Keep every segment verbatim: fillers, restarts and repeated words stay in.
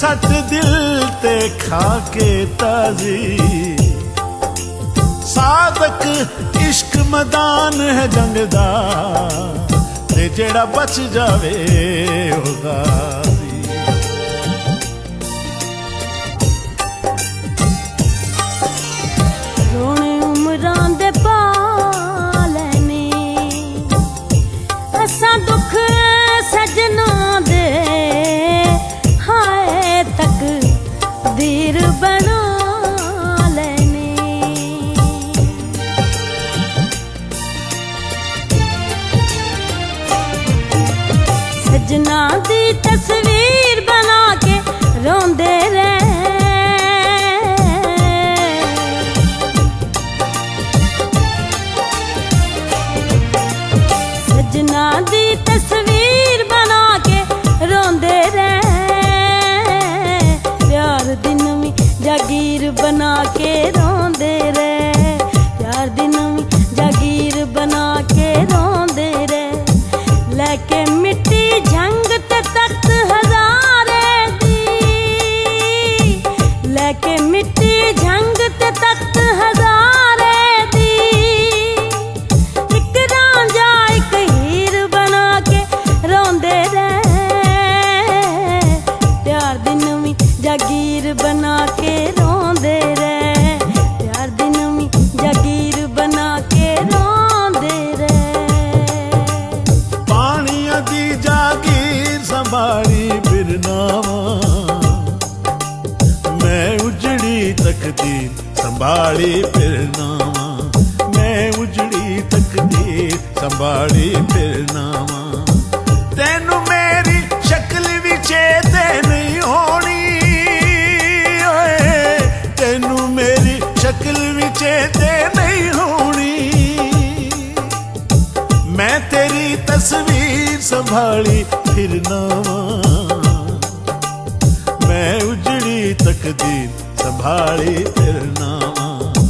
सट दिल ते खाके ताजी सादक इश्क मैदान है जंग दा ते जेड़ा बच जावे ओ गाजी। रोने उमरां दे पालने असां दुख सजना दे हाय तक दीर बना लेने। सजना दी तस्वीर बना के रोंदे रहे सजना दी तस्वीर बना के रोंदे रहे प्यार दी नवीं जागीर बना के रोंदे रहे प्यार दी नवीं जागीर बना के रोंदे रहे लेके मिट्टी झंग ते तख्त हजारे दी लेके मिट्टी झंग ते तख्त हजारे दी एक रांझा एक हीर बना के रोंदे रहे प्यार दी नवीं जागीर बना के रोंदे रहे प्यार दी नवीं जागीर बना के रोंदे रहे। पानिया दी जागीर संभाली बिरनावा मैं उजड़ी तकदीर संभाली बिरनावा मैं उजड़ी तकदीर संभाली बिरनावा। तेनू मेरी शक्ल भी चेते नहीं होनी ओए तेनू मेरी शक्ल भी चेते नहीं होनी मैं तेरी तस्वीर संभाली फिरनावा मैं उजड़ी तकदीर संभाली फिरनावा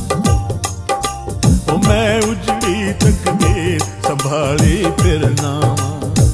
ओ मैं उजड़ी तकदीर संभाली फिरनावा।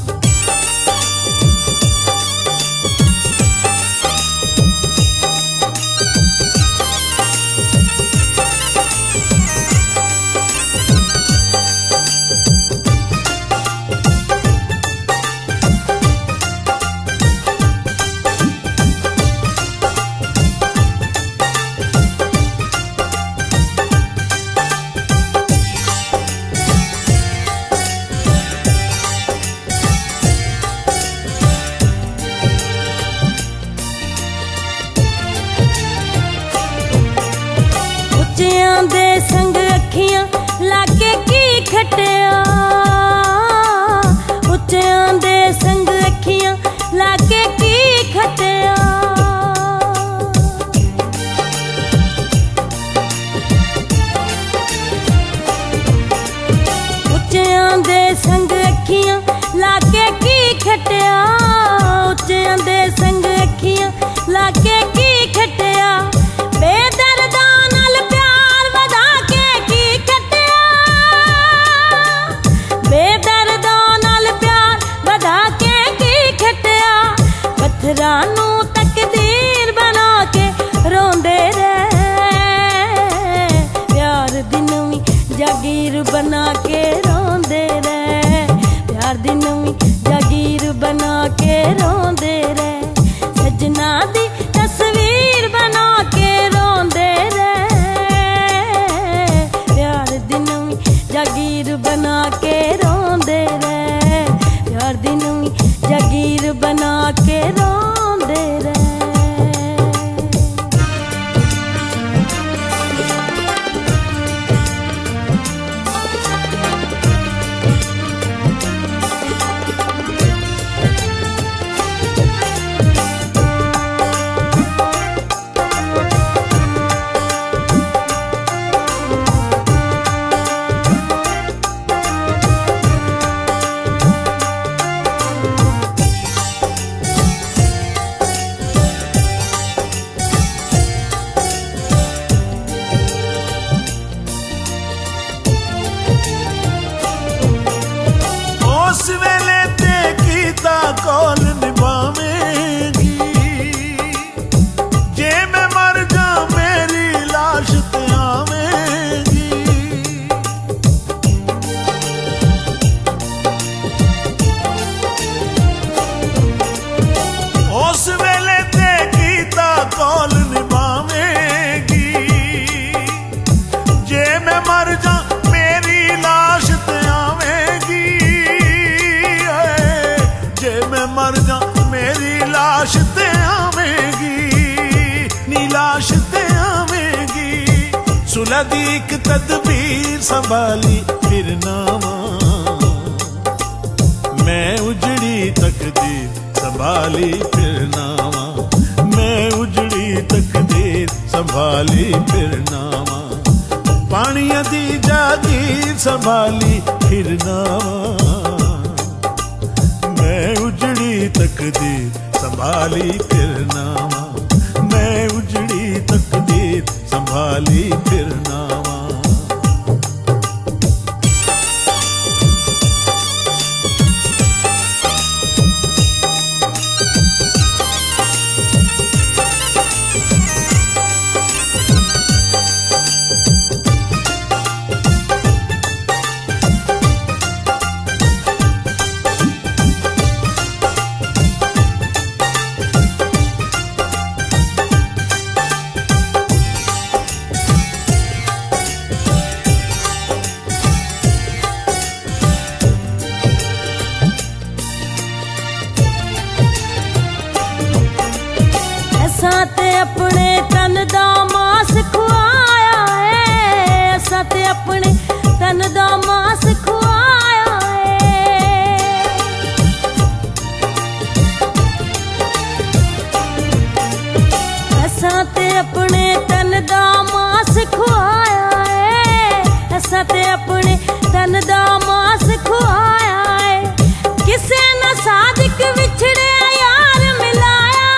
उच्चियां दे संग अखियां लागे की खटिया उच्चियां दे संग अखियां लागे की खटिया उच्चियां दे संग अखियां लागे की खटिया उच्चियां दे संग अखियां लागे की खटिया बेदर्दा नाल प्यार वधा के की खटिया बेदर्दा नाल प्यार वधा के की खटिया पत्थरां नू तकदीर बना के रोंदे रहे प्यार दी नवीं जागीर बना के रोंदे रहे प्यार दी नवीं जागीर बना के रोंदे रहे सजना दी तस्वीर बना के रोंदे रहे प्यार दी नवीं जागीर बना के रोंदे रहे प्यार दी नवीं जागीर बना के रोंदे जद एक तदबीर संभाली फिर नावा, मैं उजड़ी तकदीर संभाली फिर नावा, मैं उजड़ी तकदीर संभाली फिर नावा, पानिया दी जागीर संभाली फिर नावा, मैं उजड़ी तकदीर संभाली फिर नावा, मैं उजड़ी तकदीर संभाली फिर नावा। असां ते अपने तन दा मास खुआया है, असां ते अपने तन दा मास खुआया है, असां ते अपने तन दा मास खुआया है, असां ते अपने तन दा मास खुआया है, किसे न सादिक विछड़े यार मिलाया,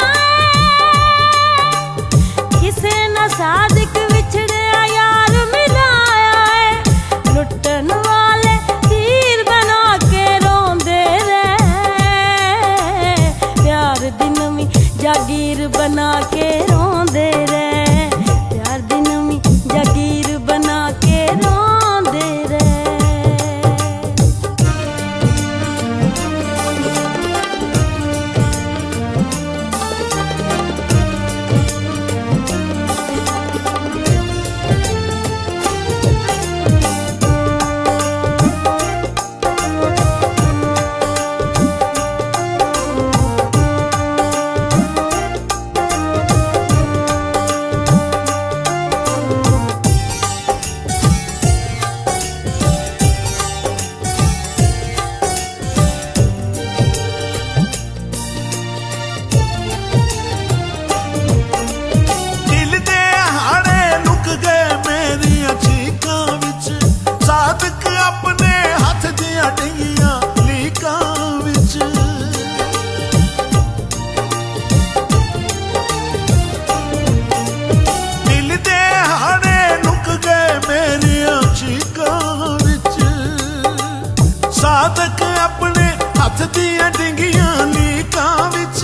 किसे न सादिक विछड़े यार मिलाया है, लुटन वाले तीर बना के रोंदे रहे, प्यार दी नवीं जागीर बना के रोंदे रहे, प्यार दी नवीं जागीर बना के रोंदे रहे। साधक अपने हथ दियां डिंगियां लीकां विच,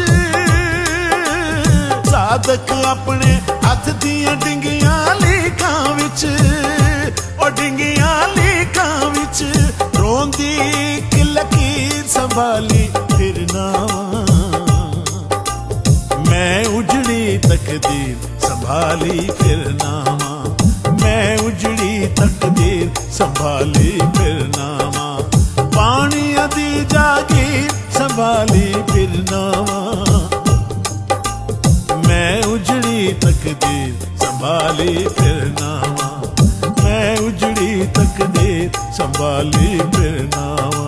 साधक अपने हथ दियां डिंगियां लीकां विच, ओ डिंगियां लीकां विच रोंदी इक लकीर संभाली फिर नावा, मैं उजड़ी तकदीर संभाली फिर नावा, मैं उजड़ी तकदीर संभाली फिर नावा, पानिया दी जागीर संभाली फिर नावा, मैं उजड़ी तकदीर संभाली फिर नावा, मैं उजड़ी तकदीर संभाली फिर नावा।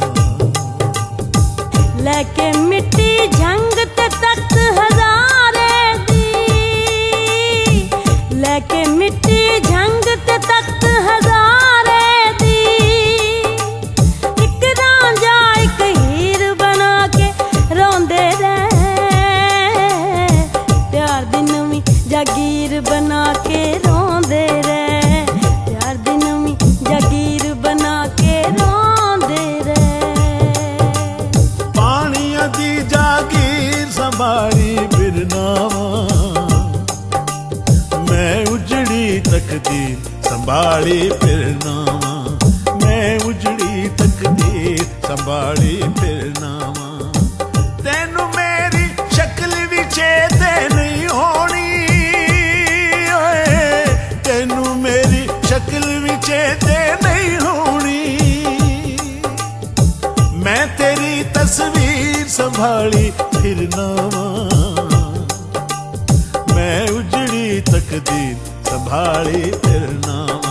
लेके मिट्टी झंग ते तख्त हजारे दी, लेके मिट्टी झंग ते तख्त हजारे दी, एक रांझा एक हीर बना के रोंदे रहे, प्यार दी नवीं जागीर बना के रोंदे रहे, प्यार दी नवीं जागीर बना के रोंदे रहे, पानिया दी जागीर संभाली फिर नावा, मैं उजड़ी तकदीर संभाली फिर नावा, मैं उजड़ी तकदीर संभाली फिर नावा, तेनू मेरी शक्ल भी चेते नहीं होनी, तेनू मेरी शक्ल भी चेते नहीं होनी, मैं तेरी तस्वीर संभाली फिर नावा, मैं उजड़ी तकदीर संभाली फिरना